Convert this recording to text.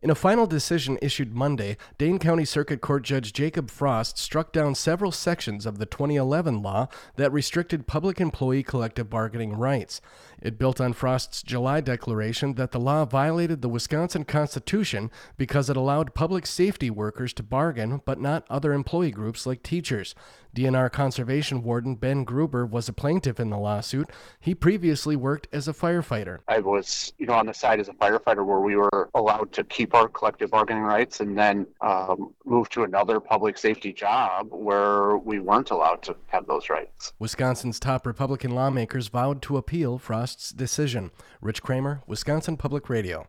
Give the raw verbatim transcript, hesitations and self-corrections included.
In a final decision issued Monday, Dane County Circuit Court Judge Jacob Frost struck down several sections of the twenty eleven law that restricted public employee collective bargaining rights. It built on Frost's July declaration that the law violated the Wisconsin Constitution because it allowed public safety workers to bargain, but not other employee groups like teachers. D N R Conservation Warden Ben Gruber was a plaintiff in the lawsuit. He previously worked as a firefighter. I was, you know, on the side as a firefighter where we were allowed to keep our collective bargaining rights, and then um, move to another public safety job where we weren't allowed to have those rights. Wisconsin's top Republican lawmakers vowed to appeal Frost's decision. Rich Kramer, Wisconsin Public Radio.